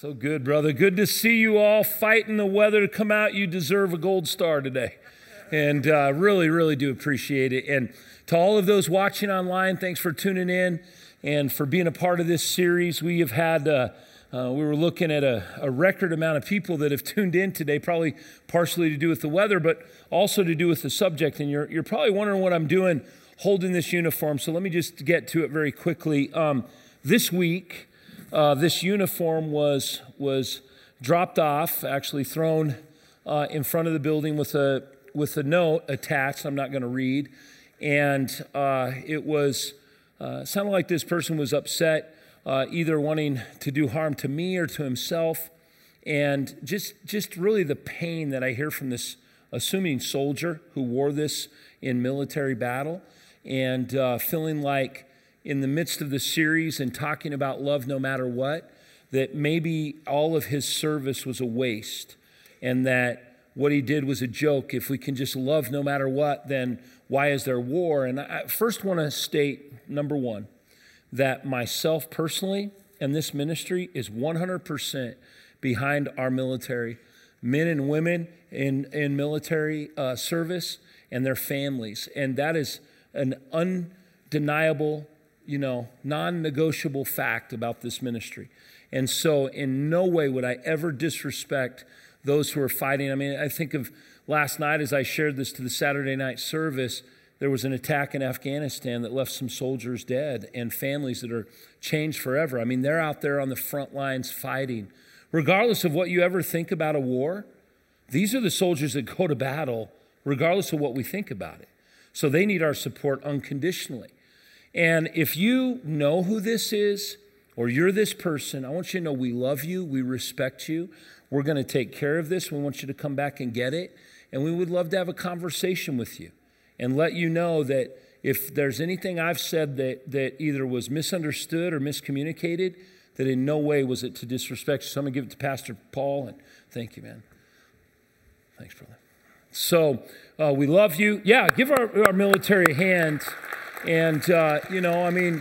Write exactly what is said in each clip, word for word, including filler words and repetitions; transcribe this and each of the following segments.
So good, brother. Good to see you all fighting the weather to come out. You deserve a gold star today. And uh, really, really do appreciate it. And to all of those watching online, thanks for tuning in and for being a part of this series. We have had, uh, uh, we were looking at a, a record amount of people that have tuned in today, probably partially to do with the weather, but also to do with the subject. And you're, you're probably wondering what I'm doing holding this uniform. So let me just get to it very quickly. Um, this week, Uh, this uniform was was dropped off, actually thrown uh, in front of the building with a with a note attached. I'm not going to read, and uh, it was uh, sounded like this person was upset, uh, either wanting to do harm to me or to himself, and just just really the pain that I hear from this assuming soldier who wore this in military battle, and uh, feeling like, in the midst of the series and talking about love no matter what, that maybe all of his service was a waste and that what he did was a joke. If we can just love no matter what, then why is there war? And I first want to state, number one, that myself personally and this ministry is one hundred percent behind our military, men and women in, in military uh, service and their families. And that is an undeniable, you know, non-negotiable fact about this ministry. And so in no way would I ever disrespect those who are fighting. I mean, I think of last night as I shared this to the Saturday night service, there was an attack in Afghanistan that left some soldiers dead and families that are changed forever. I mean, they're out there on the front lines fighting. Regardless of what you ever think about a war, these are the soldiers that go to battle regardless of what we think about it. So they need our support unconditionally. And if you know who this is, or you're this person, I want you to know we love you, we respect you. We're going to take care of this. We want you to come back and get it. And we would love to have a conversation with you and let you know that if there's anything I've said that, that either was misunderstood or miscommunicated, that in no way was it to disrespect you. So I'm going to give it to Pastor Paul. And thank you, man. Thanks, brother. So uh, we love you. Yeah, give our, our military a hand. And, uh, you know, I mean,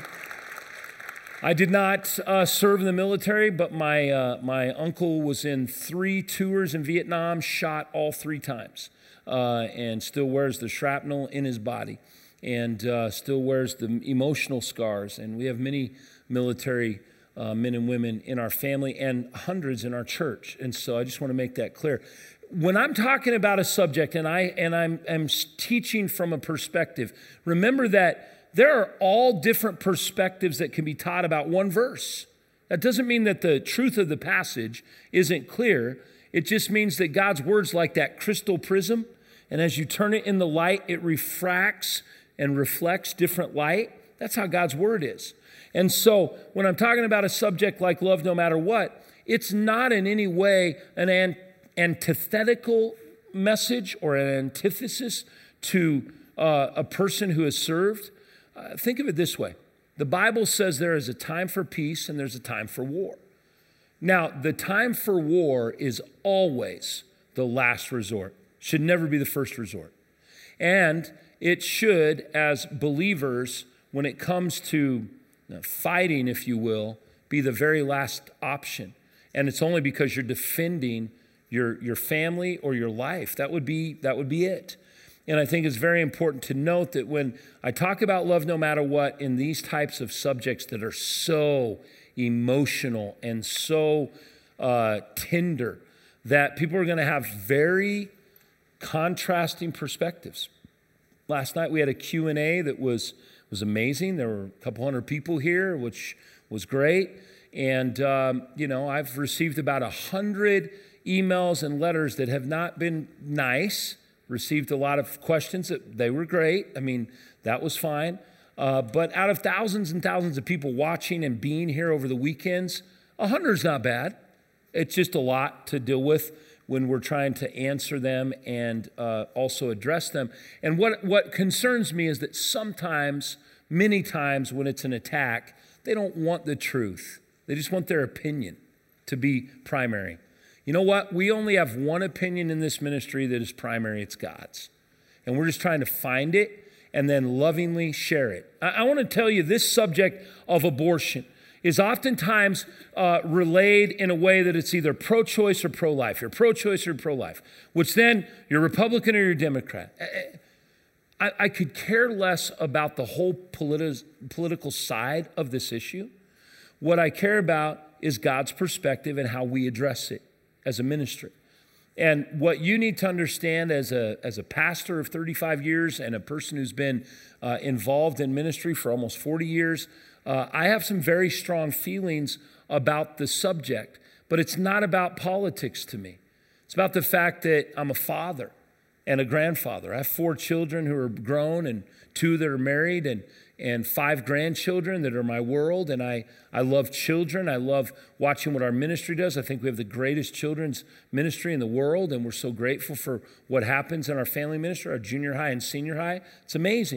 I did not uh, serve in the military, but my uh, my uncle was in three tours in Vietnam, shot all three times, uh, and still wears the shrapnel in his body, and uh, still wears the emotional scars. And we have many military uh, men and women in our family and hundreds in our church. And so I just want to make that clear. When I'm talking about a subject and, I, and I'm, I'm teaching from a perspective, remember that there are all different perspectives that can be taught about one verse. That doesn't mean that the truth of the passage isn't clear. It just means that God's word's like that crystal prism, and as you turn it in the light, it refracts and reflects different light. That's how God's word is. And so when I'm talking about a subject like love no matter what, it's not in any way an an antithetical message or an antithesis to uh, a person who has served. Uh, think of it this way. The Bible says there is a time for peace and there's a time for war. Now, the time for war is always the last resort. Should never be the first resort. And it should, as believers, when it comes to you know, fighting, if you will, be the very last option. And it's only because you're defending your your family or your life. That would be that would be it. And I think it's very important to note that when I talk about love no matter what in these types of subjects that are so emotional and so uh, tender, that people are going to have very contrasting perspectives. Last night we had a Q and A that was, was amazing. There were a couple hundred people here, which was great. And, um, you know, I've received about a hundred emails and letters that have not been nice. Received a lot of questions that they were great. I mean, that was fine. Uh, but out of thousands and thousands of people watching and being here over the weekends, a hundred is not bad. It's just a lot to deal with when we're trying to answer them and uh, also address them. And what, what concerns me is that sometimes, many times when it's an attack, they don't want the truth. They just want their opinion to be primary. You know what? We only have one opinion in this ministry that is primary. It's God's. And we're just trying to find it and then lovingly share it. I, I want to tell you this subject of abortion is oftentimes uh, relayed in a way that it's either pro-choice or pro-life. You're pro-choice or pro-life, which then you're Republican or you're Democrat. I, I could care less about the whole politi- political side of this issue. What I care about is God's perspective and how we address it as a ministry. And what you need to understand as a, as a pastor of thirty-five years and a person who's been uh, involved in ministry for almost forty years, uh, I have some very strong feelings about the subject, but it's not about politics to me. It's about the fact that I'm a father and a grandfather. I have four children who are grown and two that are married and and five grandchildren that are my world. And I, I love children. I love watching what our ministry does. I think we have the greatest children's ministry in the world, and we're so grateful for what happens in our family ministry, our junior high and senior high. It's amazing.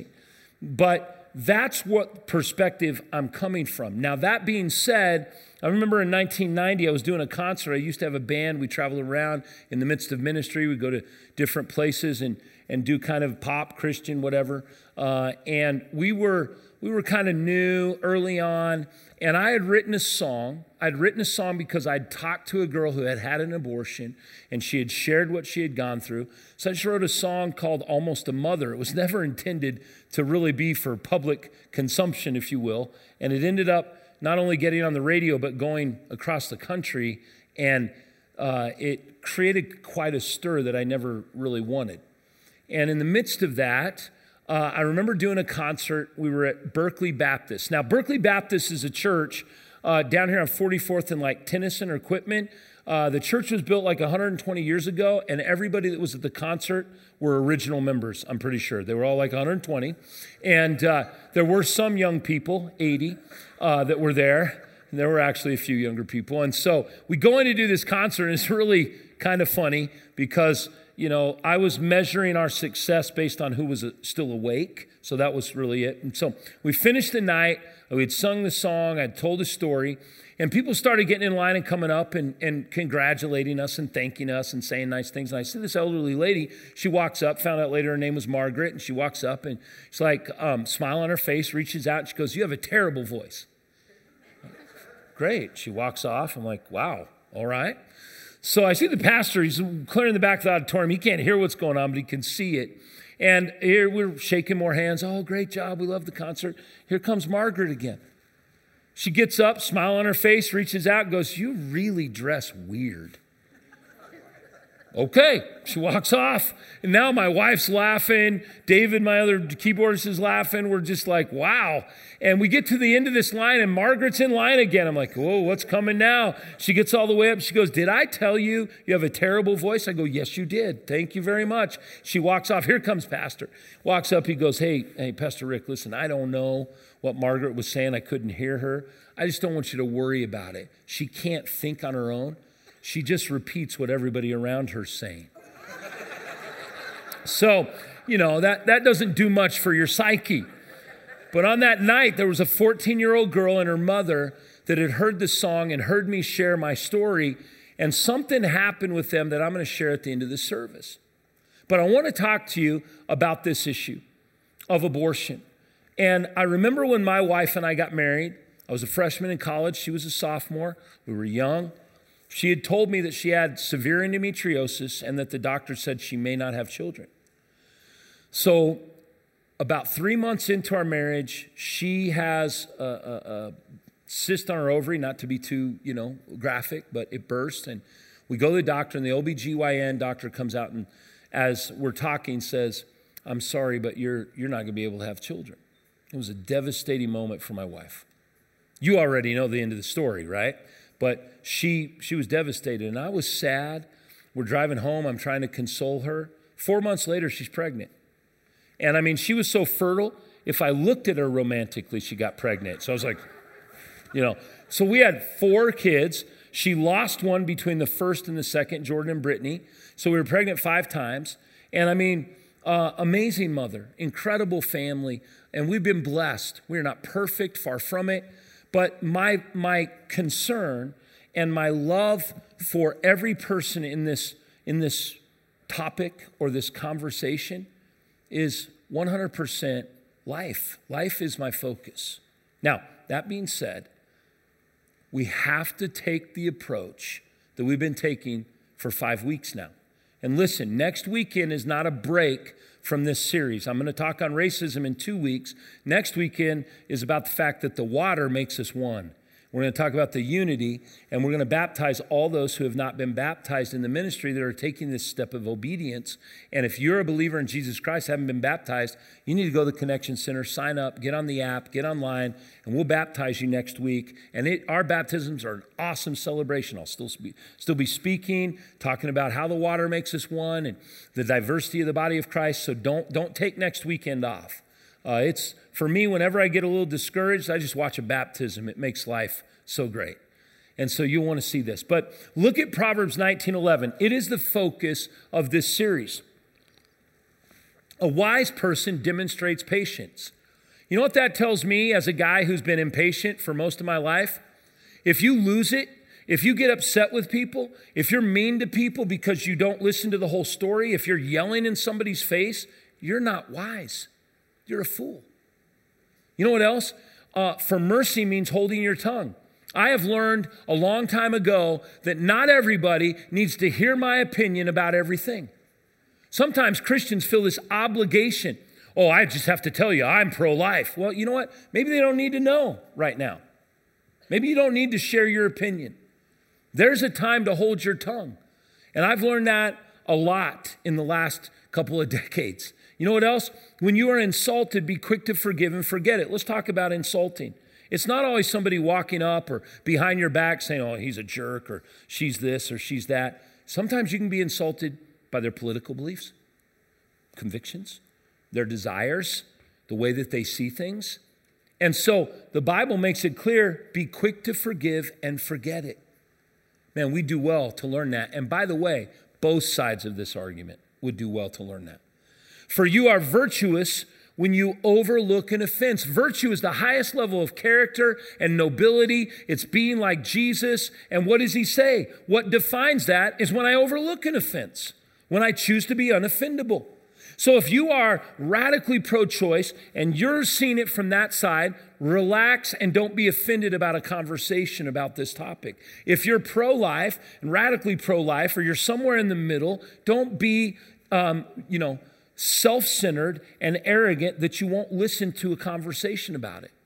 But that's what perspective I'm coming from. Now, that being said, I remember in nineteen ninety, I was doing a concert. I used to have a band. We traveled around in the midst of ministry. We'd go to different places and, and do kind of pop, Christian, whatever. Uh, and we were we were kind of new early on. And I had written a song. I'd written a song because I'd talked to a girl who had had an abortion, and she had shared what she had gone through. So I just wrote a song called Almost a Mother. It was never intended to really be for public consumption, if you will. And it ended up not only getting on the radio, but going across the country. And uh, it created quite a stir that I never really wanted. And in the midst of that, uh, I remember doing a concert. We were at Berkeley Baptist. Now, Berkeley Baptist is a church uh, down here on forty-fourth and like Tennyson or Quitman. Uh, the church was built like one hundred twenty years ago, and everybody that was at the concert were original members, I'm pretty sure. They were all like one hundred twenty. And uh, there were some young people, eighty, uh, that were there. And there were actually a few younger people. And so we go in to do this concert, and it's really kind of funny because, you know, I was measuring our success based on who was still awake. So that was really it. And so we finished the night. We had sung the song. I'd told a story. And people started getting in line and coming up and, and congratulating us and thanking us and saying nice things. And I see this elderly lady. She walks up, found out later her name was Margaret. And she walks up and she's like, um, smile on her face, reaches out. And she goes, "You have a terrible voice." Great. She walks off. I'm like, wow, all right. So I see the pastor. He's clearing the back of the auditorium. He can't hear what's going on, but he can see it. And here we're shaking more hands. Oh, great job. We love the concert. Here comes Margaret again. She gets up, smile on her face, reaches out, and goes, "You really dress weird." Okay. She walks off. And now my wife's laughing. David, my other keyboardist, is laughing. We're just like, wow. And we get to the end of this line, and Margaret's in line again. I'm like, whoa, what's coming now? She gets all the way up. She goes, "Did I tell you you have a terrible voice?" I go, "Yes, you did. Thank you very much." She walks off. Here comes Pastor. Walks up. He goes, hey, hey, Pastor Rick, listen, I don't know what Margaret was saying. I couldn't hear her. I just don't want you to worry about it. She can't think on her own. She just repeats what everybody around her's saying. So, you know, that, that doesn't do much for your psyche. But on that night, there was a fourteen-year-old girl and her mother that had heard the song and heard me share my story, and something happened with them that I'm going to share at the end of the service. But I want to talk to you about this issue of abortion. And I remember when my wife and I got married. I was a freshman in college. She was a sophomore. We were young. She had told me that she had severe endometriosis and that the doctor said she may not have children. So about three months into our marriage, she has a, a, a cyst on her ovary, not to be too, you know, graphic, but it burst. And we go to the doctor, and the O B G Y N doctor comes out and, as we're talking, says, "I'm sorry, but you're you're not going to be able to have children." It was a devastating moment for my wife. You already know the end of the story, right? But she she was devastated, and I was sad. We're driving home. I'm trying to console her. Four months later, she's pregnant. And I mean, she was so fertile, if I looked at her romantically, she got pregnant. So I was like, you know. So we had four kids. She lost one between the first and the second, Jordan and Brittany. So we were pregnant five times. And I mean, uh, amazing mother, incredible family. And we've been blessed. We're not perfect, far from it. But my my concern and my love for every person in this in this topic or this conversation is one hundred percent life. Life is my focus. Now, that being said, we have to take the approach that we've been taking for five weeks now. And listen, next weekend is not a break from this series. I'm going to talk on racism in two weeks. Next weekend is about the fact that the water makes us one. We're going to talk about the unity, and we're going to baptize all those who have not been baptized in the ministry that are taking this step of obedience. And if you're a believer in Jesus Christ, haven't been baptized, you need to go to the Connection Center, sign up, get on the app, get online, and we'll baptize you next week. And it, our baptisms are an awesome celebration. I'll still be, still be speaking, talking about how the water makes us one and the diversity of the body of Christ. So don't, don't take next weekend off. Uh, it's for me, whenever I get a little discouraged, I just watch a baptism. It makes life so great. And so you'll want to see this. But look at Proverbs nineteen eleven. It is the focus of this series. A wise person demonstrates patience. You know what that tells me as a guy who's been impatient for most of my life? If you lose it, if you get upset with people, if you're mean to people because you don't listen to the whole story, if you're yelling in somebody's face, you're not wise. You're a fool. You know what else? Uh, for mercy means holding your tongue. I have learned a long time ago that not everybody needs to hear my opinion about everything. Sometimes Christians feel this obligation. Oh, I just have to tell you, I'm pro-life. Well, you know what? Maybe they don't need to know right now. Maybe you don't need to share your opinion. There's a time to hold your tongue. And I've learned that a lot in the last couple of decades. You know what else? When you are insulted, be quick to forgive and forget it. Let's talk about insulting. It's not always somebody walking up or behind your back saying, oh, he's a jerk, or she's this, or she's that. Sometimes you can be insulted by their political beliefs, convictions, their desires, the way that they see things. And so the Bible makes it clear, be quick to forgive and forget it. Man, we do well to learn that. And by the way, both sides of this argument would do well to learn that. For you are virtuous when you overlook an offense. Virtue is the highest level of character and nobility. It's being like Jesus. And what does he say? What defines that is when I overlook an offense, when I choose to be unoffendable. So if you are radically pro-choice and you're seeing it from that side, relax and don't be offended about a conversation about this topic. If you're pro-life and radically pro-life, or you're somewhere in the middle, don't be, um, you know, self-centered and arrogant that you won't listen to a conversation about it.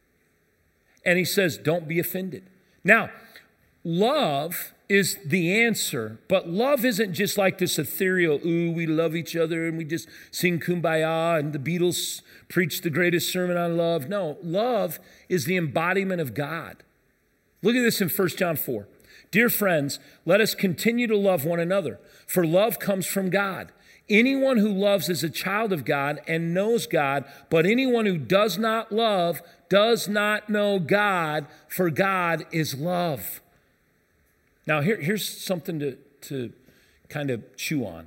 And he says, don't be offended. Now, love is the answer, but love isn't just like this ethereal, ooh, we love each other and we just sing Kumbaya and the Beatles preach the greatest sermon on love. No, love is the embodiment of God. Look at this in First John four. Dear friends, let us continue to love one another, for love comes from God. Anyone who loves is a child of God and knows God, but anyone who does not love does not know God, for God is love. Now, here, here's something to, to kind of chew on.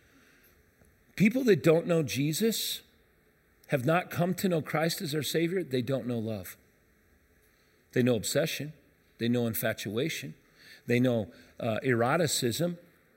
People that don't know Jesus, have not come to know Christ as their Savior, they don't know love. They know obsession. They know infatuation. They know uh, eroticism.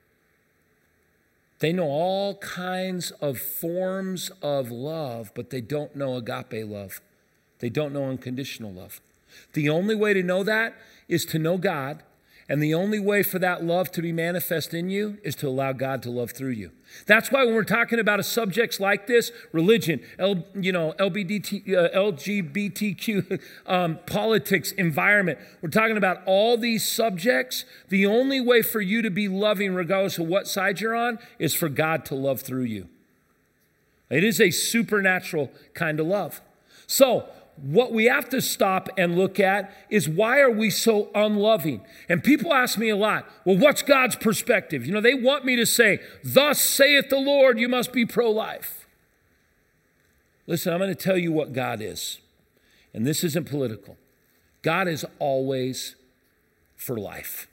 They know all kinds of forms of love, but they don't know agape love. They don't know unconditional love. The only way to know that is to know God, and the only way for that love to be manifest in you is to allow God to love through you. That's why when we're talking about a subjects like this, religion, L, you know, L B D T, uh, L G B T Q, um, politics, environment, we're talking about all these subjects. The only way for you to be loving, regardless of what side you're on, is for God to love through you. It is a supernatural kind of love. So, what we have to stop and look at is, why are we so unloving? And people ask me a lot, well, what's God's perspective? You know, they want me to say, thus saith the Lord, you must be pro-life. Listen, I'm going to tell you what God is. And this isn't political. God is always for life.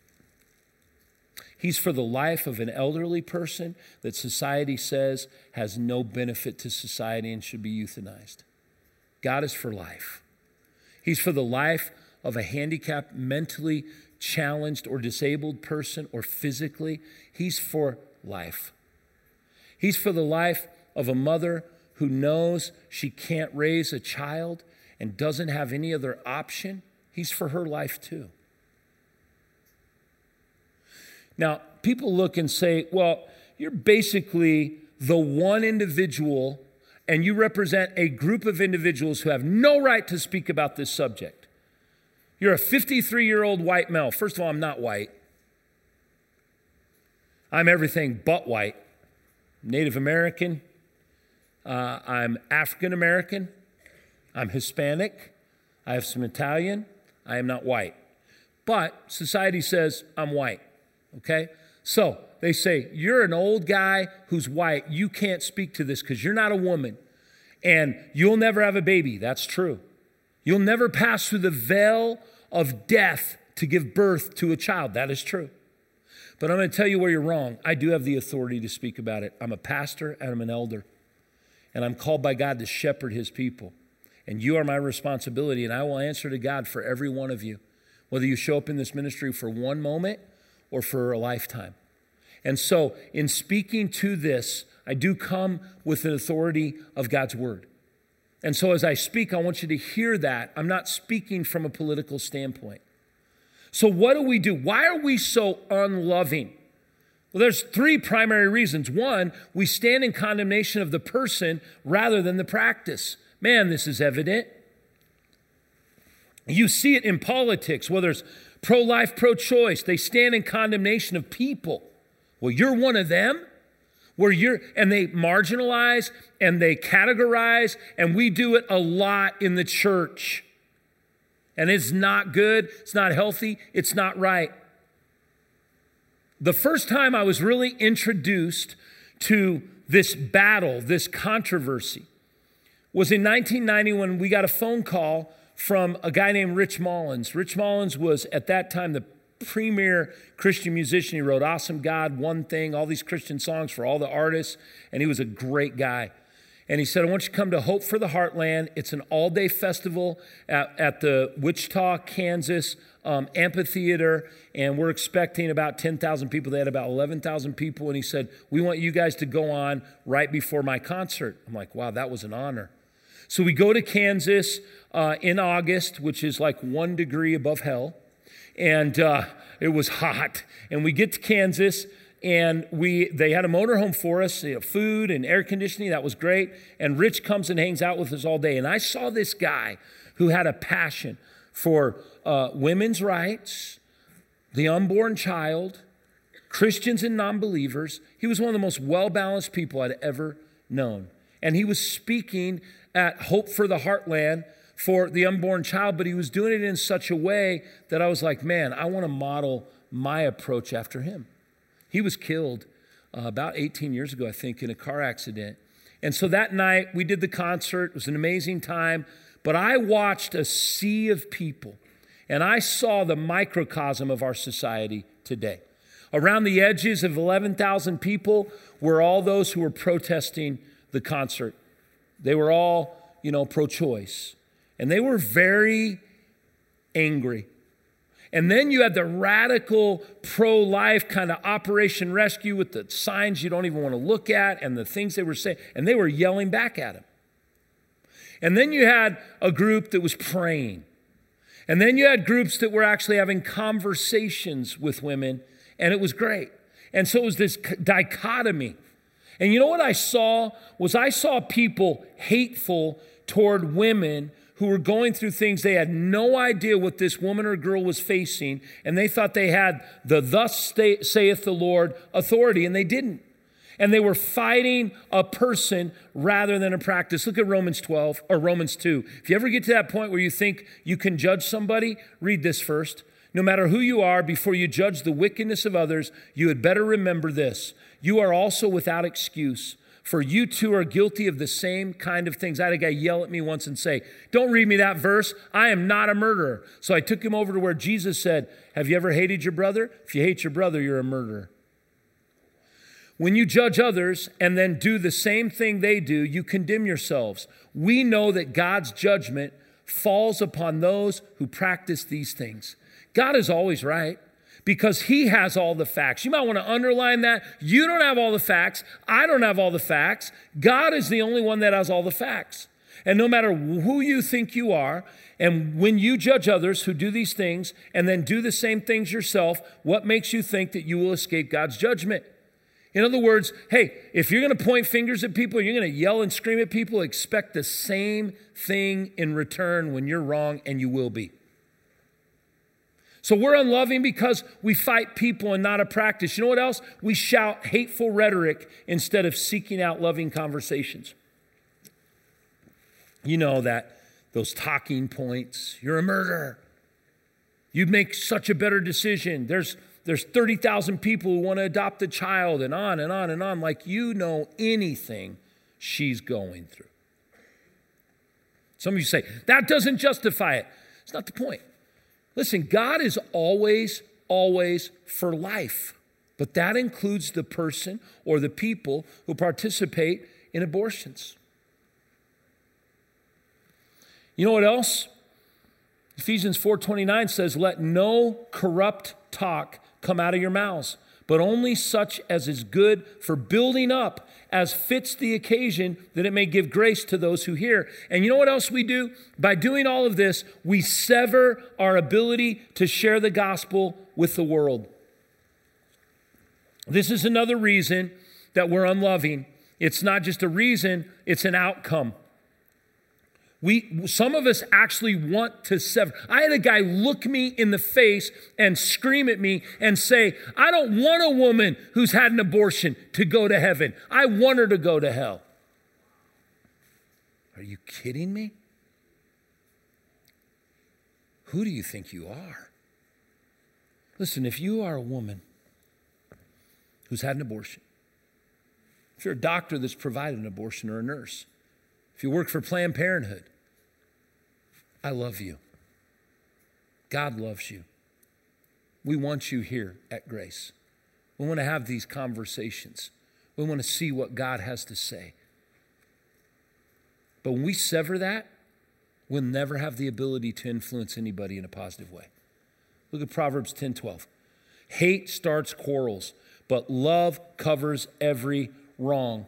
He's for the life of an elderly person that society says has no benefit to society and should be euthanized. God is for life. He's for the life of a handicapped, mentally challenged or disabled person, or physically. He's for life. He's for the life of a mother who knows she can't raise a child and doesn't have any other option He's for her life too. Now, people look and say, well, you're basically the one individual and you represent a group of individuals who have no right to speak about this subject. You're a fifty-three-year-old white male. First of all, I'm not white. I'm everything but white. Native American. Uh, I'm African American. I'm Hispanic. I have some Italian. I am not white. But society says I'm white. Okay? So they say, you're an old guy who's white. You can't speak to this because you're not a woman. And you'll never have a baby. That's true. You'll never pass through the veil of death to give birth to a child. That is true. But I'm going to tell you where you're wrong. I do have the authority to speak about it. I'm a pastor and I'm an elder. And I'm called by God to shepherd his people. And you are my responsibility. And I will answer to God for every one of you, whether you show up in this ministry for one moment or for a lifetime. And so in speaking to this, I do come with the authority of God's word. And so as I speak, I want you to hear that. I'm not speaking from a political standpoint. So what do we do? Why are we so unloving? Well, there's three primary reasons. One, we stand in condemnation of the person rather than the practice. Man, this is evident. You see it in politics, whether it's pro-life, pro-choice. They stand in condemnation of people. Well, you're one of them. Where you're, and they marginalize and they categorize, and we do it a lot in the church. And it's not good, it's not healthy, it's not right. The first time I was really introduced to this battle, this controversy, was in nineteen ninety when we got a phone call from a guy named Rich Mullins. Rich Mullins was at that time the premier Christian musician. He wrote Awesome God, One Thing, all these Christian songs for all the artists, and he was a great guy. And he said, I want you to come to Hope for the Heartland. It's an all-day festival at, at the Wichita, Kansas um, amphitheater, and we're expecting about ten thousand people. They had about eleven thousand people, and he said, we want you guys to go on right before my concert. I'm like, wow, that was an honor. So we go to Kansas uh, in August, which is like one degree above hell. And uh, it was hot. And we get to Kansas, and we they had a motorhome for us, you know, food and air conditioning. That was great. And Rich comes and hangs out with us all day. And I saw this guy who had a passion for uh, women's rights, the unborn child, Christians and non-believers. He was one of the most well-balanced people I'd ever known. And he was speaking at Hope for the Heartland for the unborn child, but he was doing it in such a way that I was like, man, I want to model my approach after him. He was killed uh, about eighteen years ago, I think, in a car accident. And so that night we did the concert. It was an amazing time, but I watched a sea of people, and I saw the microcosm of our society today. Around the edges of eleven thousand people were all those who were protesting the concert. They were all, you know, pro-choice. And they were very angry. And then you had the radical pro-life kind of Operation Rescue with the signs you don't even want to look at and the things they were saying. And they were yelling back at him. And then you had a group that was praying. And then you had groups that were actually having conversations with women. And it was great. And so it was this dichotomy. And you know what I saw? Was I saw people hateful toward women who were going through things. They had no idea what this woman or girl was facing, and they thought they had the thus saith the Lord authority, and they didn't. And they were fighting a person rather than a practice. Look at Romans twelve or Romans two. If you ever get to that point where you think you can judge somebody, read this first. No matter who you are, before you judge the wickedness of others, you had better remember this. You are also without excuse. For you too are guilty of the same kind of things. I had a guy yell at me once and say, don't read me that verse. I am not a murderer. So I took him over to where Jesus said, have you ever hated your brother? If you hate your brother, you're a murderer. When you judge others and then do the same thing they do, you condemn yourselves. We know that God's judgment falls upon those who practice these things. God is always right, because he has all the facts. You might want to underline that. You don't have all the facts. I don't have all the facts. God is the only one that has all the facts. And no matter who you think you are, and when you judge others who do these things and then do the same things yourself, what makes you think that you will escape God's judgment? In other words, hey, if you're going to point fingers at people, you're going to yell and scream at people, expect the same thing in return when you're wrong, and you will be. So we're unloving because we fight people and not a practice. You know what else? We shout hateful rhetoric instead of seeking out loving conversations. You know that, those talking points. You're a murderer. You'd make such a better decision. There's, there's thirty thousand people who want to adopt a child, and on and on and on, like you know anything she's going through. Some of you say, that doesn't justify it. It's not the point. Listen, God is always, always for life. But that includes the person or the people who participate in abortions. You know what else? Ephesians four twenty-nine says, let no corrupt talk come out of your mouths, but only such as is good for building up as fits the occasion, that it may give grace to those who hear. And you know what else we do? By doing all of this, we sever our ability to share the gospel with the world. This is another reason that we're unloving. It's not just a reason, it's an outcome. We, some of us actually want to sever. I had a guy look me in the face and scream at me and say, I don't want a woman who's had an abortion to go to heaven. I want her to go to hell. Are you kidding me? Who do you think you are? Listen, if you are a woman who's had an abortion, if you're a doctor that's provided an abortion or a nurse, if you work for Planned Parenthood, I love you. God loves you. We want you here at Grace. We want to have these conversations. We want to see what God has to say. But when we sever that, we'll never have the ability to influence anybody in a positive way. Look at Proverbs ten twelve. Hate starts quarrels, but love covers every wrong.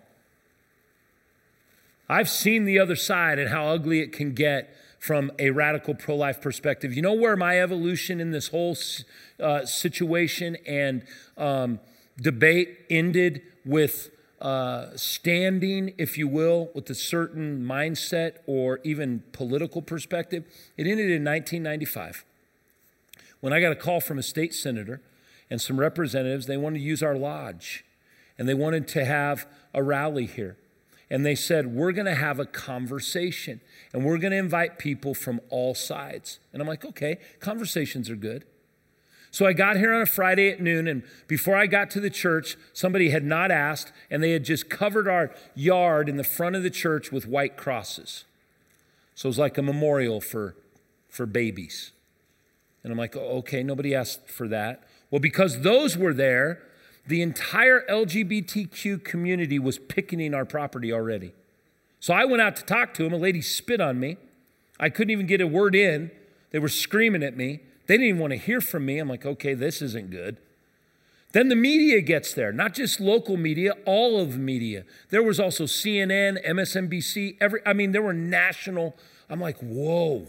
I've seen the other side and how ugly it can get from a radical pro-life perspective. You know where my evolution in this whole uh, situation and um, debate ended with uh, standing, if you will, with a certain mindset or even political perspective? It ended in nineteen ninety-five when I got a call from a state senator and some representatives. They wanted to use our lodge, and they wanted to have a rally here. And they said, we're going to have a conversation, and we're going to invite people from all sides. And I'm like, okay, conversations are good. So I got here on a Friday at noon, and before I got to the church, somebody had not asked, and they had just covered our yard in the front of the church with white crosses. So it was like a memorial for, for babies. And I'm like, oh, okay, nobody asked for that. Well, because those were there, the entire L G B T Q community was picketing our property already. So I went out to talk to them. A lady spit on me. I couldn't even get a word in. They were screaming at me. They didn't even want to hear from me. I'm like, okay, this isn't good. Then the media gets there, not just local media, all of media. There was also C N N, M S N B C, every, I mean, there were national. I'm like, whoa.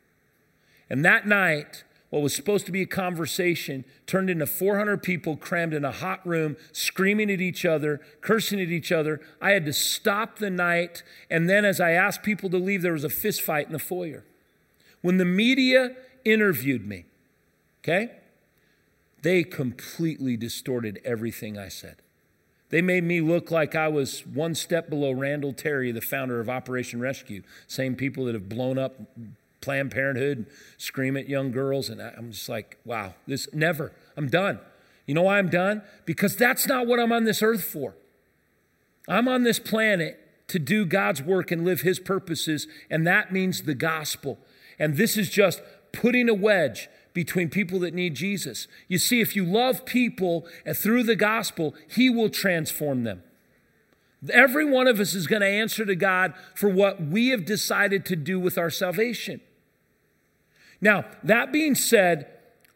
And that night, what was supposed to be a conversation turned into four hundred people crammed in a hot room, screaming at each other, cursing at each other. I had to stop the night, and then as I asked people to leave, there was a fist fight in the foyer. When the media interviewed me, okay, they completely distorted everything I said. They made me look like I was one step below Randall Terry, the founder of Operation Rescue, same people that have blown up Planned Parenthood, scream at young girls, and I'm just like, wow, this never, I'm done. You know why I'm done? Because that's not what I'm on this earth for. I'm on this planet to do God's work and live His purposes, and that means the gospel. And this is just putting a wedge between people that need Jesus. You see, if you love people and through the gospel, He will transform them. Every one of us is going to answer to God for what we have decided to do with our salvation. Now, that being said,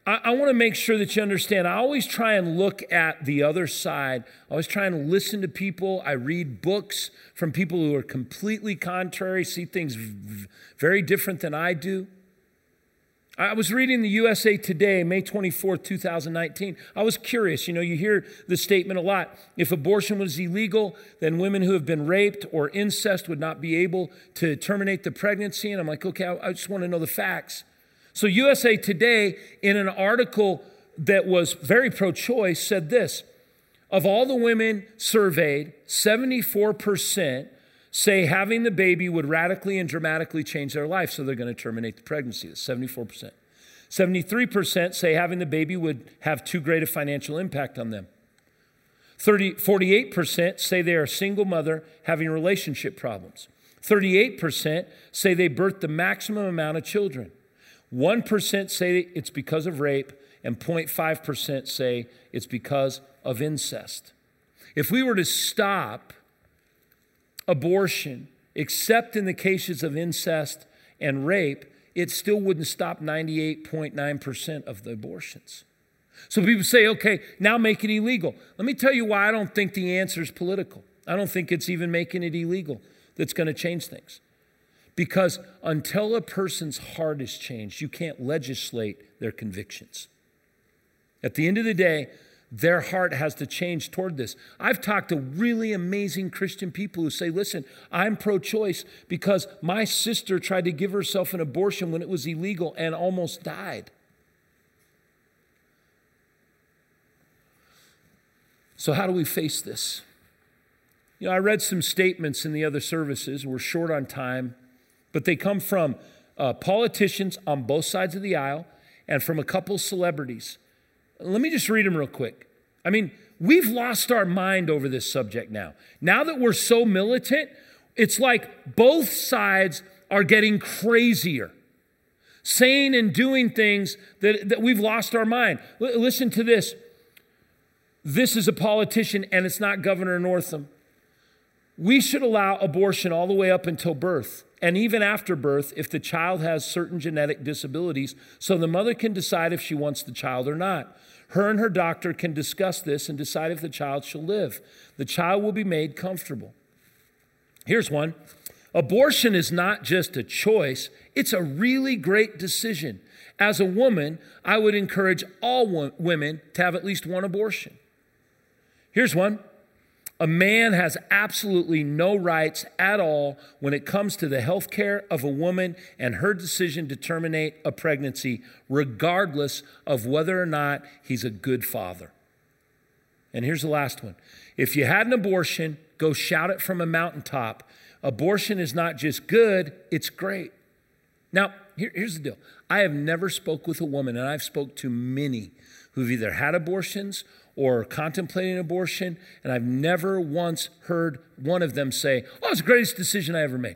I, I want to make sure that you understand. I always try and look at the other side. I always try and listen to people. I read books from people who are completely contrary, see things v- very different than I do. I was reading the U S A Today, May twenty-fourth, two thousand nineteen. I was curious. You know, you hear the statement a lot. If abortion was illegal, then women who have been raped or incest would not be able to terminate the pregnancy. And I'm like, okay, I, I just want to know the facts. So U S A Today, in an article that was very pro-choice, said this: of all the women surveyed, seventy-four percent say having the baby would radically and dramatically change their life, so they're going to terminate the pregnancy. That's seventy-four percent. seventy-three percent say having the baby would have too great a financial impact on them. thirty, forty-eight percent say they are a single mother having relationship problems. thirty-eight percent say they birthed the maximum amount of children. one percent say it's because of rape, and zero point five percent say it's because of incest. If we were to stop abortion, except in the cases of incest and rape, it still wouldn't stop ninety-eight point nine percent of the abortions. So people say, okay, now make it illegal. Let me tell you why I don't think the answer is political. I don't think it's even making it illegal that's going to change things. Because until a person's heart is changed, you can't legislate their convictions. At the end of the day, their heart has to change toward this. I've talked to really amazing Christian people who say, listen, I'm pro-choice because my sister tried to give herself an abortion when it was illegal and almost died. So how do we face this? You know, I read some statements in the other services. We're short on time, but they come from uh, politicians on both sides of the aisle and from a couple celebrities. Let me just read them real quick. I mean, we've lost our mind over this subject now. Now that we're so militant, it's like both sides are getting crazier, saying and doing things that, that we've lost our mind. L- listen to this. This is a politician, and it's not Governor Northam. We should allow abortion all the way up until birth, and even after birth if the child has certain genetic disabilities, so the mother can decide if she wants the child or not. Her and her doctor can discuss this and decide if the child shall live. The child will be made comfortable. Here's one. Abortion is not just a choice, it's a really great decision. As a woman, I would encourage all wo- women to have at least one abortion. Here's one. A man has absolutely no rights at all when it comes to the health care of a woman and her decision to terminate a pregnancy, regardless of whether or not he's a good father. And here's the last one. If you had an abortion, go shout it from a mountaintop. Abortion is not just good, it's great. Now, here, here's the deal. I have never spoke with a woman, and I've spoke to many who've either had abortions or contemplating abortion, and I've never once heard one of them say, oh, it's the greatest decision I ever made.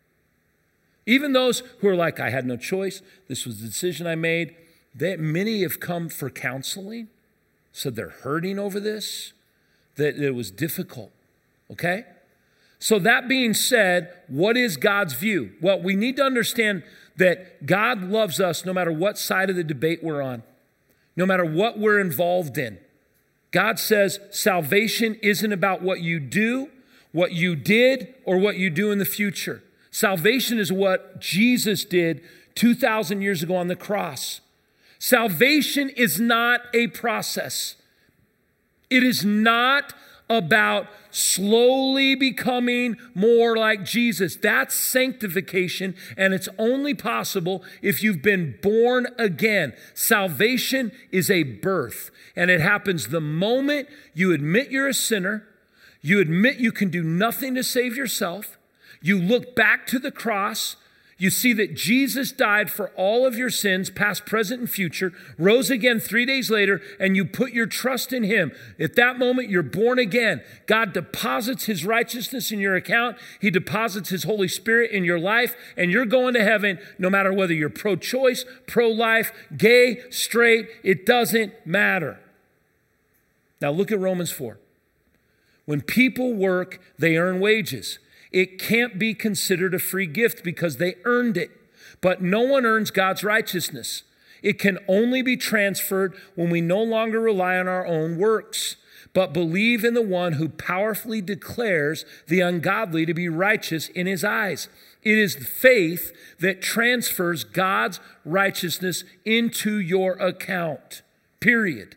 Even those who are like, I had no choice, this was the decision I made, they, many have come for counseling, said they're hurting over this, that it was difficult, okay? So that being said, what is God's view? Well, we need to understand that God loves us no matter what side of the debate we're on, no matter what we're involved in. God says salvation isn't about what you do, what you did, or what you do in the future. Salvation is what Jesus did two thousand years ago on the cross. Salvation is not a process. It is not about slowly becoming more like Jesus. That's sanctification, and it's only possible if you've been born again. Salvation is a birth, and it happens the moment you admit you're a sinner, you admit you can do nothing to save yourself, you look back to the cross, you see that Jesus died for all of your sins, past, present, and future, rose again three days later, and you put your trust in him. At that moment, you're born again. God deposits his righteousness in your account. He deposits his Holy Spirit in your life, and you're going to heaven no matter whether you're pro-choice, pro-life, gay, straight. It doesn't matter. Now look at Romans four. When people work, they earn wages. It can't be considered a free gift because they earned it. But no one earns God's righteousness. It can only be transferred when we no longer rely on our own works, but believe in the one who powerfully declares the ungodly to be righteous in his eyes. It is faith that transfers God's righteousness into your account, period.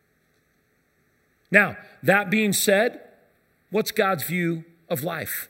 Now, that being said, what's God's view of life?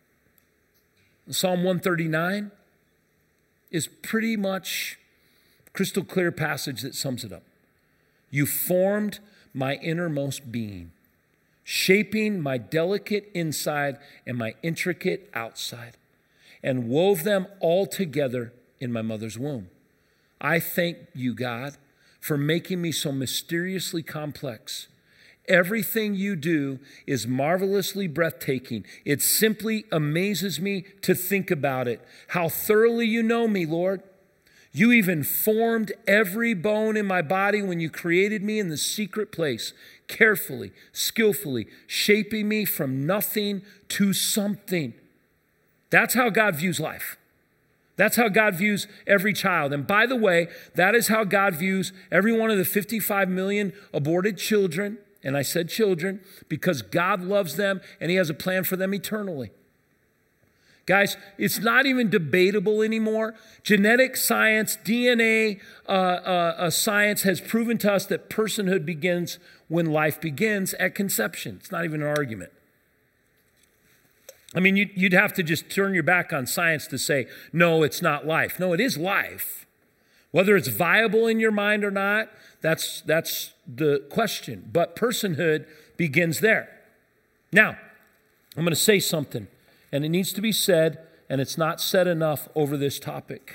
Psalm one thirty-nine is pretty much a crystal clear passage that sums it up. You formed my innermost being, shaping my delicate inside and my intricate outside, and wove them all together in my mother's womb. I thank you, God, for making me so mysteriously complex. Everything you do is marvelously breathtaking. It simply amazes me to think about it. How thoroughly you know me, Lord. You even formed every bone in my body when you created me in the secret place, carefully, skillfully, shaping me from nothing to something. That's how God views life. That's how God views every child. And by the way, that is how God views every one of the fifty-five million aborted children. And I said children because God loves them and he has a plan for them eternally. Guys, it's not even debatable anymore. Genetic science, D N A uh, uh, uh, science has proven to us that personhood begins when life begins at conception. It's not even an argument. I mean, you'd, you'd have to just turn your back on science to say, no, it's not life. No, it is life. Whether it's viable in your mind or not, that's, that's the question. But personhood begins there. Now, I'm going to say something, and it needs to be said, and it's not said enough over this topic.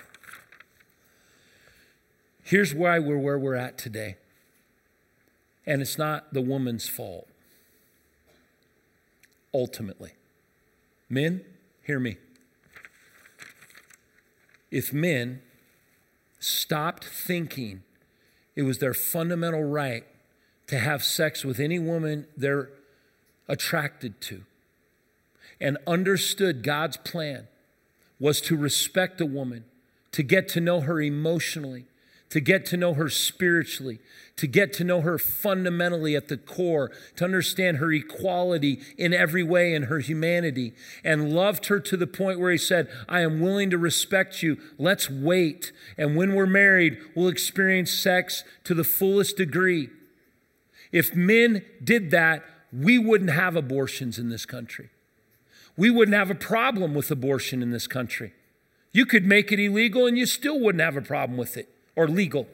Here's why we're where we're at today. And it's not the woman's fault. Ultimately. Men, hear me. If men stopped thinking it was their fundamental right to have sex with any woman they're attracted to, and understood God's plan was to respect a woman, to get to know her emotionally, to get to know her spiritually, to get to know her fundamentally at the core, to understand her equality in every way in her humanity, and loved her to the point where he said, I am willing to respect you. Let's wait. And when we're married, we'll experience sex to the fullest degree. If men did that, we wouldn't have abortions in this country. We wouldn't have a problem with abortion in this country. You could make it illegal and you still wouldn't have a problem with it, or legal.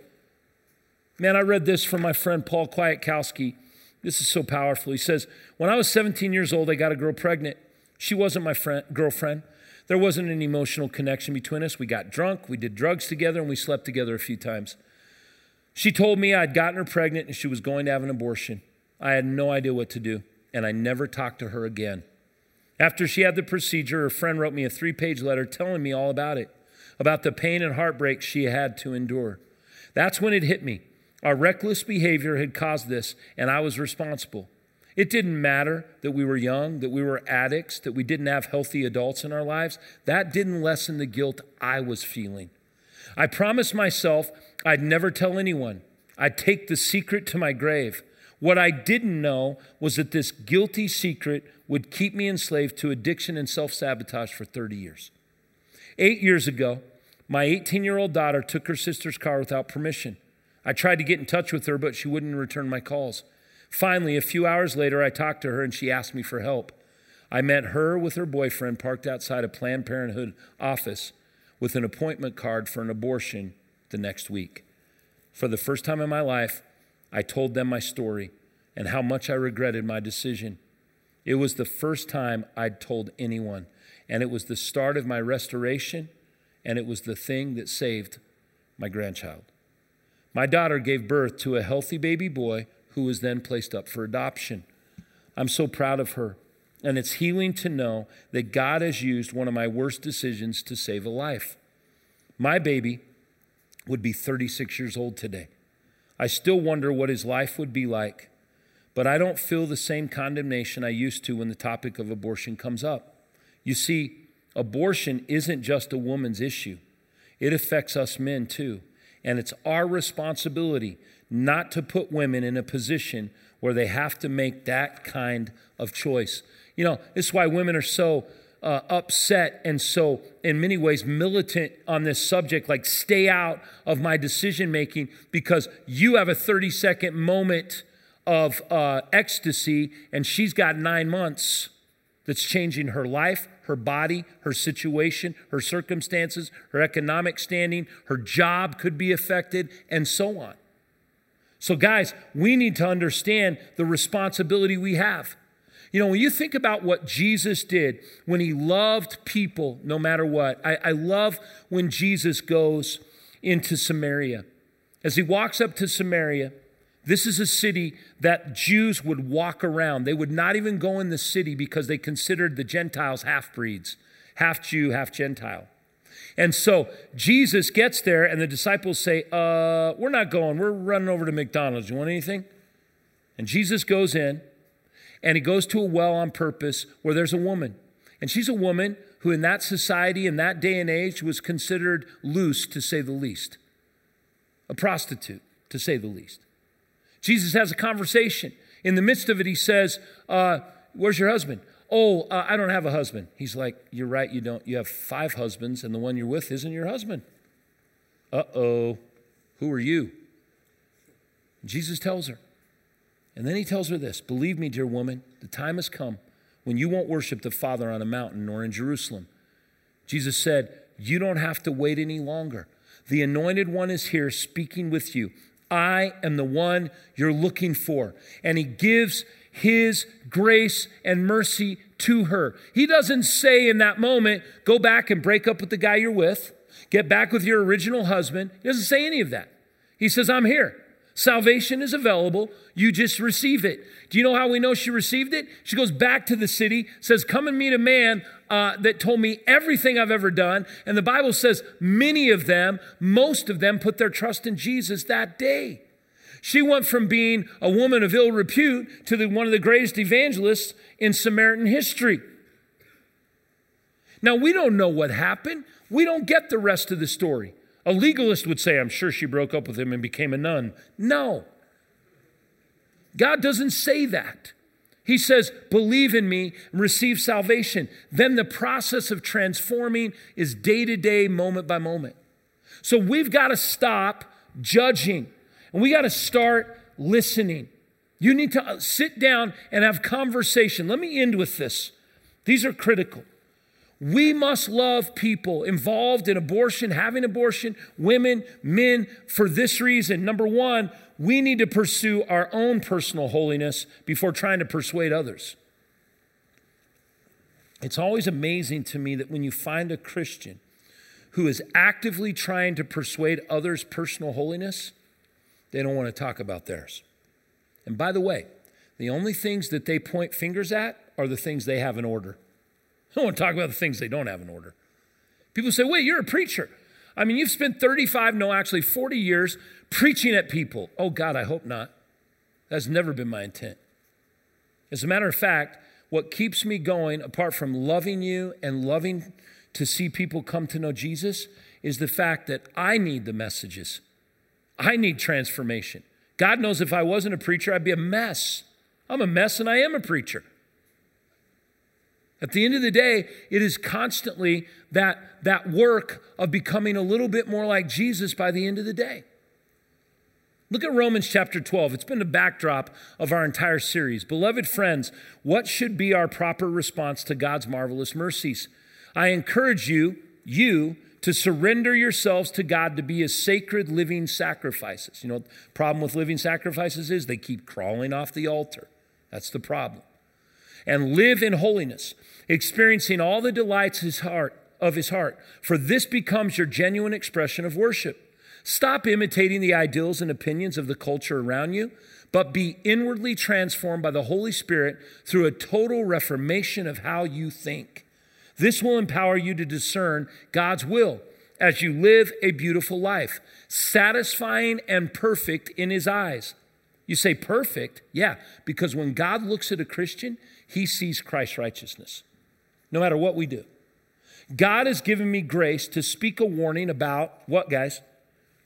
Man, I read this from my friend Paul Kwiatkowski. This is so powerful. He says, when I was seventeen years old, I got a girl pregnant. She wasn't my friend, girlfriend. There wasn't an emotional connection between us. We got drunk, we did drugs together, and we slept together a few times. She told me I'd gotten her pregnant and she was going to have an abortion. I had no idea what to do, and I never talked to her again. After she had the procedure, her friend wrote me a three-page letter telling me all about it, about the pain and heartbreak she had to endure. That's when it hit me. Our reckless behavior had caused this, and I was responsible. It didn't matter that we were young, that we were addicts, that we didn't have healthy adults in our lives. That didn't lessen the guilt I was feeling. I promised myself I'd never tell anyone. I'd take the secret to my grave. What I didn't know was that this guilty secret would keep me enslaved to addiction and self-sabotage for thirty years. Eight years ago, my eighteen-year-old daughter took her sister's car without permission. I tried to get in touch with her, but she wouldn't return my calls. Finally, a few hours later, I talked to her and she asked me for help. I met her with her boyfriend parked outside a Planned Parenthood office with an appointment card for an abortion the next week. For the first time in my life, I told them my story and how much I regretted my decision. It was the first time I'd told anyone, and it was the start of my restoration, and it was the thing that saved my grandchild. My daughter gave birth to a healthy baby boy who was then placed up for adoption. I'm so proud of her, and it's healing to know that God has used one of my worst decisions to save a life. My baby would be thirty-six years old today. I still wonder what his life would be like, but I don't feel the same condemnation I used to when the topic of abortion comes up. You see, abortion isn't just a woman's issue. It affects us men too. And it's our responsibility not to put women in a position where they have to make that kind of choice. You know, this is why women are so uh, upset and so, in many ways, militant on this subject, like stay out of my decision making because you have a thirty-second moment of uh, ecstasy and she's got nine months that's changing her life, her body, her situation, her circumstances, her economic standing, her job could be affected, and so on. So guys, we need to understand the responsibility we have. You know, when you think about what Jesus did when he loved people no matter what, I, I love when Jesus goes into Samaria. As he walks up to Samaria, this is a city that Jews would walk around. They would not even go in the city because they considered the Gentiles half-breeds, half Jew, half Gentile. And so Jesus gets there and the disciples say, uh, we're not going. We're running over to McDonald's. You want anything? And Jesus goes in and he goes to a well on purpose where there's a woman. And she's a woman who in that society, in that day and age, was considered loose, to say the least. A prostitute, to say the least. Jesus has a conversation. In the midst of it, he says, uh, where's your husband? Oh, uh, I don't have a husband. He's like, you're right, you don't. You have five husbands, and the one you're with isn't your husband. Uh-oh, who are you? Jesus tells her. And then he tells her this, believe me, dear woman, the time has come when you won't worship the Father on a mountain nor in Jerusalem. Jesus said, you don't have to wait any longer. The anointed one is here speaking with you. I am the one you're looking for. And he gives his grace and mercy to her. He doesn't say in that moment, go back and break up with the guy you're with, get back with your original husband. He doesn't say any of that. He says, I'm here. Salvation is available. You just receive it. Do you know how we know she received it? She goes back to the city, says, come and meet a man uh, that told me everything I've ever done. And the Bible says many of them, most of them put their trust in Jesus that day. She went from being a woman of ill repute to the, one of the greatest evangelists in Samaritan history. Now, we don't know what happened. We don't get the rest of the story. A legalist would say, I'm sure she broke up with him and became a nun. No. God doesn't say that. He says, believe in me and receive salvation. Then the process of transforming is day to day, moment by moment. So we've got to stop judging and we got to start listening. You need to sit down and have conversation. Let me end with this. These are critical. We must love people involved in abortion, having abortion, women, men, for this reason. Number one, we need to pursue our own personal holiness before trying to persuade others. It's always amazing to me that when you find a Christian who is actively trying to persuade others' personal holiness, they don't want to talk about theirs. And by the way, the only things that they point fingers at are the things they have in order. I don't want to talk about the things they don't have in order. People say, wait, you're a preacher. I mean, you've spent thirty-five, no, actually forty years preaching at people. Oh, God, I hope not. That's never been my intent. As a matter of fact, what keeps me going, apart from loving you and loving to see people come to know Jesus, is the fact that I need the messages. I need transformation. God knows if I wasn't a preacher, I'd be a mess. I'm a mess and I am a preacher. At the end of the day, it is constantly that, that work of becoming a little bit more like Jesus by the end of the day. Look at Romans chapter twelve. It's been the backdrop of our entire series. Beloved friends, what should be our proper response to God's marvelous mercies? I encourage you, you, to surrender yourselves to God to be as sacred living sacrifices. You know what the problem with living sacrifices is? They keep crawling off the altar. That's the problem. And live in holiness, experiencing all the delights his heart, of his heart. For this becomes your genuine expression of worship. Stop imitating the ideals and opinions of the culture around you, but be inwardly transformed by the Holy Spirit through a total reformation of how you think. This will empower you to discern God's will as you live a beautiful life, satisfying and perfect in his eyes. You say perfect? Yeah, because when God looks at a Christian, he sees Christ's righteousness, no matter what we do. God has given me grace to speak a warning about what, guys?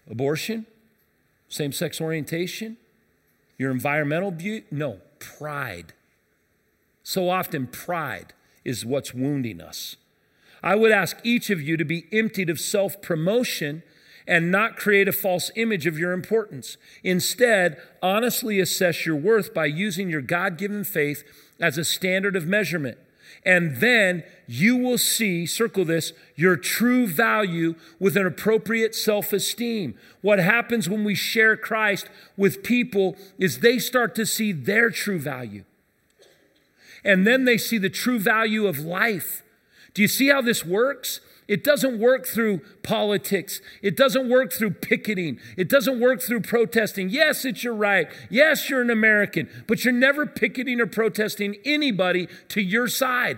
Abortion? Same-sex orientation? Your environmental beauty? No, pride. So often pride is what's wounding us. I would ask each of you to be emptied of self-promotion and not create a false image of your importance. Instead, honestly assess your worth by using your God-given faith as a standard of measurement. And then you will see, circle this, your true value with an appropriate self-esteem. What happens when we share Christ with people is they start to see their true value. And then they see the true value of life. Do you see how this works? It doesn't work through politics. It doesn't work through picketing. It doesn't work through protesting. Yes, it's your right. Yes, you're an American, but you're never picketing or protesting anybody to your side.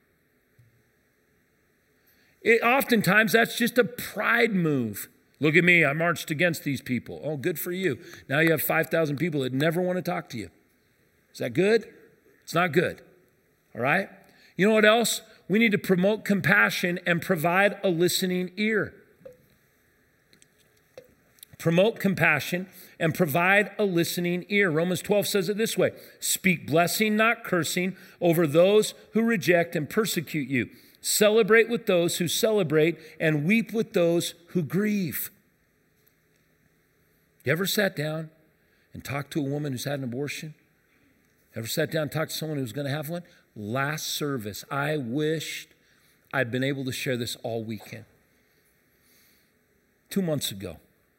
It, oftentimes, that's just a pride move. Look at me, I marched against these people. Oh, good for you. Now you have five thousand people that never want to talk to you. Is that good? It's not good. All right? You know what else? We need to promote compassion and provide a listening ear. Promote compassion and provide a listening ear. Romans twelve says it this way: speak blessing, not cursing, over those who reject and persecute you. Celebrate with those who celebrate and weep with those who grieve. You ever sat down and talked to a woman who's had an abortion? Ever sat down and talked to someone who's going to have one? Last service, I wished I'd been able to share this all weekend. Two months ago,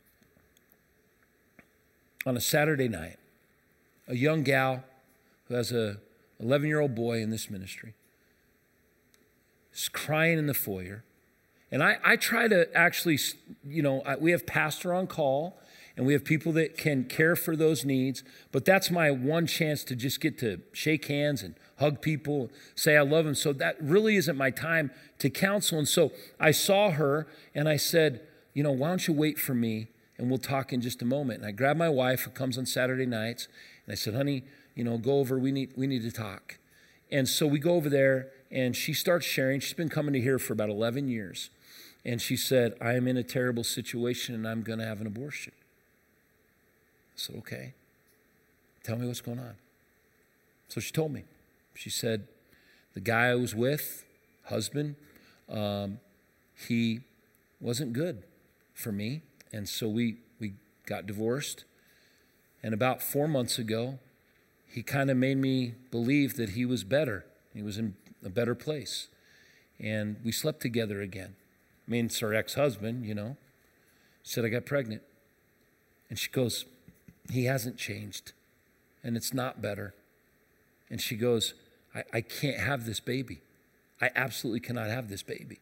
on a Saturday night, a young gal who has a eleven-year-old boy in this ministry is crying in the foyer. And I, I try to actually, you know, I, we have pastor on call, and we have people that can care for those needs, but that's my one chance to just get to shake hands and hug people, say I love them. So that really isn't my time to counsel. And so I saw her and I said, you know, why don't you wait for me and we'll talk in just a moment. And I grabbed my wife, who comes on Saturday nights, and I said, honey, you know, go over, we need, we need to talk. And so we go over there and she starts sharing. She's been coming to here for about eleven years. And she said, I am in a terrible situation and I'm going to have an abortion. I said, okay, tell me what's going on. So she told me. She said, the guy I was with, husband, um, he wasn't good for me. And so we, we got divorced. And about four months ago, he kind of made me believe that he was better. He was in a better place. And we slept together again. I mean, it's her ex-husband, you know. Said, I got pregnant. And she goes, he hasn't changed. And it's not better. And she goes, I, I can't have this baby. I absolutely cannot have this baby.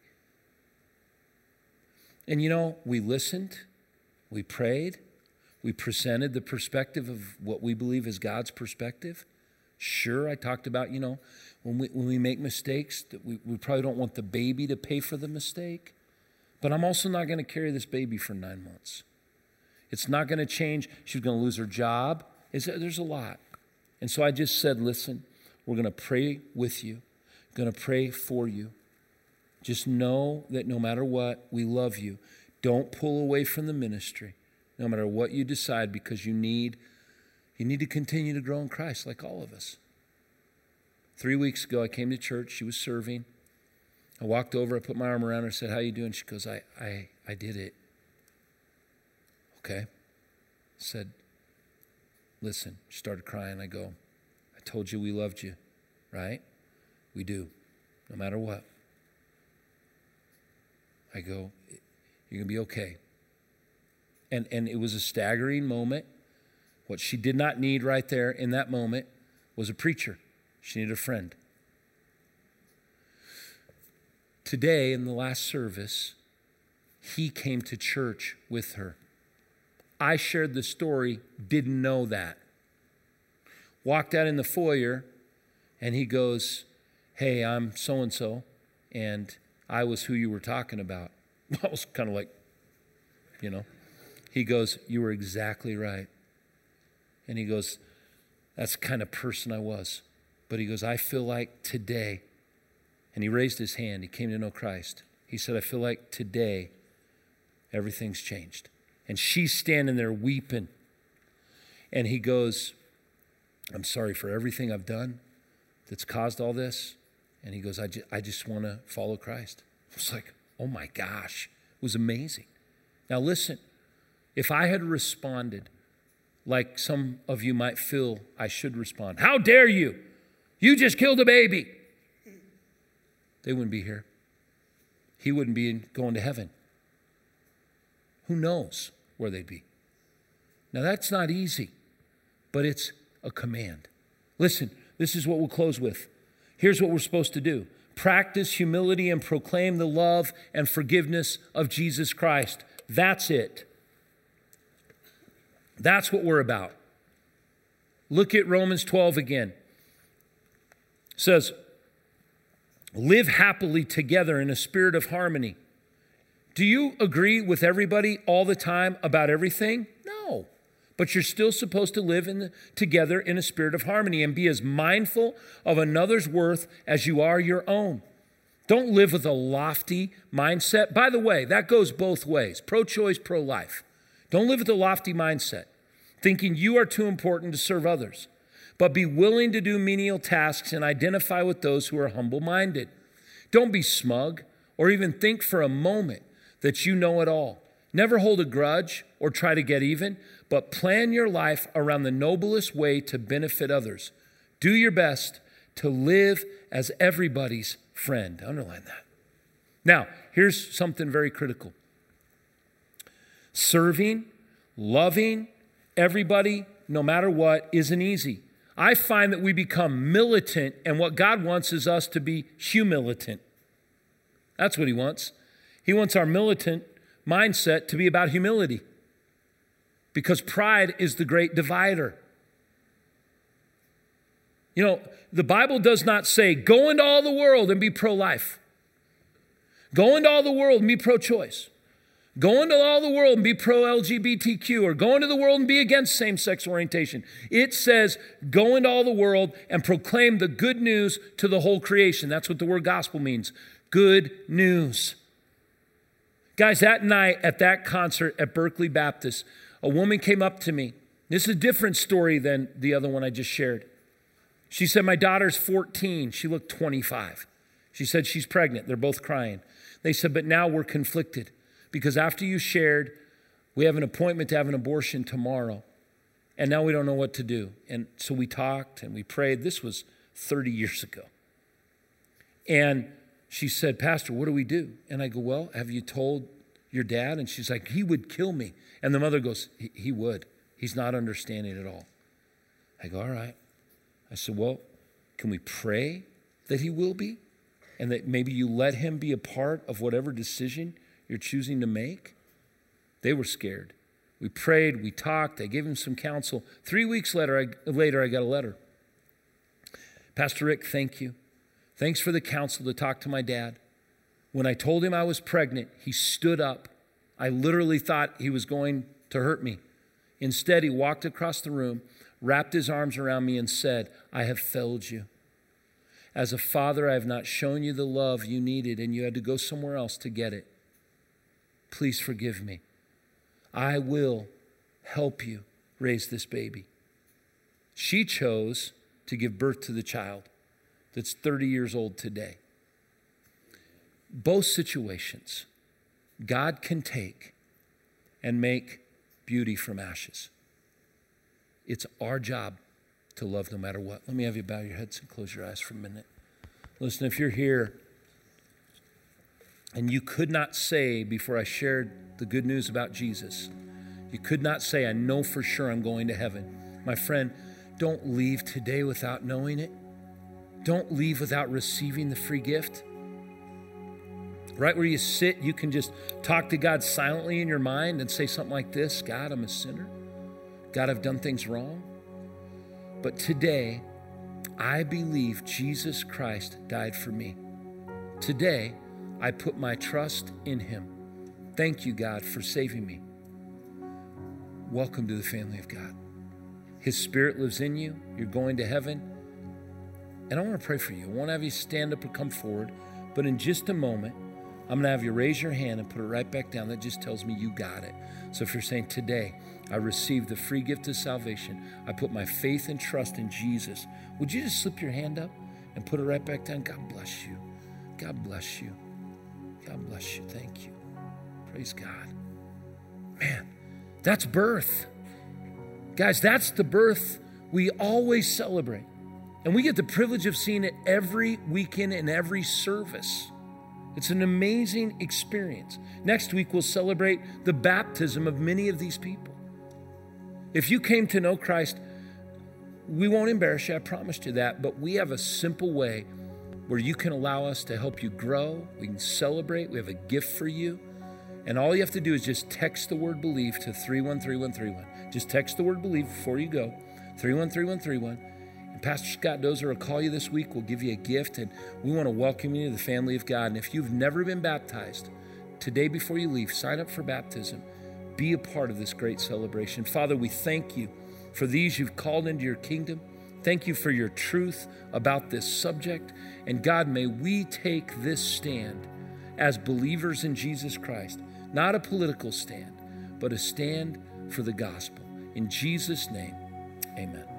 And you know, we listened, we prayed, we presented the perspective of what we believe is God's perspective. Sure, I talked about, you know, when we, when we make mistakes, that we, we probably don't want the baby to pay for the mistake. But I'm also not going to carry this baby for nine months. It's not going to change. She's going to lose her job. It's, there's a lot. And so I just said, listen, we're going to pray with you, going to pray for you. Just know that no matter what, we love you. Don't pull away from the ministry, no matter what you decide, because you need, you need to continue to grow in Christ like all of us. Three weeks ago, I came to church. She was serving. I walked over, I put my arm around her, said, how you doing? She goes, I, I, I did it. Okay. I said, listen. She started crying. I go, I told you we loved you, right? We do, no matter what. I go, you're going to be okay. And, and it was a staggering moment. What she did not need right there in that moment was a preacher. She needed a friend. Today, in the last service, he came to church with her. I shared the story, didn't know that. Walked out in the foyer, and he goes, hey, I'm so-and-so, and I was who you were talking about. I was kind of like, you know. He goes, you were exactly right. And he goes, that's the kind of person I was. But he goes, I feel like today, and he raised his hand, he came to know Christ. He said, I feel like today everything's changed. And she's standing there weeping. And he goes, I'm sorry for everything I've done that's caused all this. And he goes, I, ju- I just want to follow Christ. I was like, oh my gosh, it was amazing. Now listen, if I had responded like some of you might feel I should respond, how dare you? You just killed a baby. They wouldn't be here. He wouldn't be going to heaven. Who knows where they'd be? Now that's not easy, but it's a command. Listen, this is what we'll close with. Here's what we're supposed to do. Practice humility and proclaim the love and forgiveness of Jesus Christ. That's it. That's what we're about. Look at Romans twelve again. It says, live happily together in a spirit of harmony. Do you agree with everybody all the time about everything? No. But you're still supposed to live in the, together in a spirit of harmony and be as mindful of another's worth as you are your own. Don't live with a lofty mindset. By the way, that goes both ways, pro-choice, pro-life. Don't live with a lofty mindset, thinking you are too important to serve others, but be willing to do menial tasks and identify with those who are humble-minded. Don't be smug or even think for a moment that you know it all. Never hold a grudge or try to get even, but plan your life around the noblest way to benefit others. Do your best to live as everybody's friend. Underline that. Now, here's something very critical. Serving, loving everybody, no matter what, isn't easy. I find that we become militant, and what God wants is us to be humilitant. That's what he wants. He wants our militant mindset to be about humility, because pride is the great divider. You know, the Bible does not say, go into all the world and be pro-life. Go into all the world and be pro-choice. Go into all the world and be pro-L G B T Q, or go into the world and be against same-sex orientation. It says, go into all the world and proclaim the good news to the whole creation. That's what the word gospel means. Good news. Guys, that night at that concert at Berkeley Baptist, a woman came up to me. This is a different story than the other one I just shared. She said, my daughter's fourteen. She looked twenty-five. She said she's pregnant. They're both crying. They said, but now we're conflicted because after you shared, we have an appointment to have an abortion tomorrow. And now we don't know what to do. And so we talked and we prayed. This was thirty years ago. And she said, Pastor, what do we do? And I go, well, have you told your dad? And she's like, he would kill me. And the mother goes, he, he would. He's not understanding at all. I go, all right. I said, well, can we pray that he will be? And that maybe you let him be a part of whatever decision you're choosing to make? They were scared. We prayed, we talked, I gave him some counsel. Three weeks later, I, later, I got a letter. Pastor Rick, thank you. Thanks for the counsel to talk to my dad. When I told him I was pregnant, he stood up. I literally thought he was going to hurt me. Instead, he walked across the room, wrapped his arms around me and said, I have failed you. As a father, I have not shown you the love you needed, and you had to go somewhere else to get it. Please forgive me. I will help you raise this baby. She chose to give birth to the child that's thirty years old today. Both situations, God can take and make beauty from ashes. It's our job to love no matter what. Let me have you bow your heads and close your eyes for a minute. Listen, if you're here and you could not say before I shared the good news about Jesus, you could not say, I know for sure I'm going to heaven. My friend, don't leave today without knowing it. Don't leave without receiving the free gift. Right where you sit, you can just talk to God silently in your mind and say something like this, God, I'm a sinner. God, I've done things wrong. But today, I believe Jesus Christ died for me. Today, I put my trust in him. Thank you, God, for saving me. Welcome to the family of God. His Spirit lives in you. You're going to heaven. And I want to pray for you. I won't have you stand up or come forward, but in just a moment, I'm going to have you raise your hand and put it right back down. That just tells me you got it. So if you're saying, today, I received the free gift of salvation, I put my faith and trust in Jesus, would you just slip your hand up and put it right back down? God bless you. God bless you. God bless you. Thank you. Praise God. Man, that's birth. Guys, that's the birth we always celebrate. And we get the privilege of seeing it every weekend in every service. It's an amazing experience. Next week, we'll celebrate the baptism of many of these people. If you came to know Christ, we won't embarrass you, I promised you that, but we have a simple way where you can allow us to help you grow. We can celebrate. We have a gift for you. And all you have to do is just text the word believe to three one three one three one. Just text the word believe before you go, three one three one three one. And Pastor Scott Dozer will call you this week. We'll give you a gift, and we want to welcome you to the family of God. And if you've never been baptized, today before you leave, sign up for baptism. Be a part of this great celebration. Father, we thank you for these you've called into your kingdom. Thank you for your truth about this subject. And God, may we take this stand as believers in Jesus Christ, not a political stand, but a stand for the gospel. In Jesus' name, amen.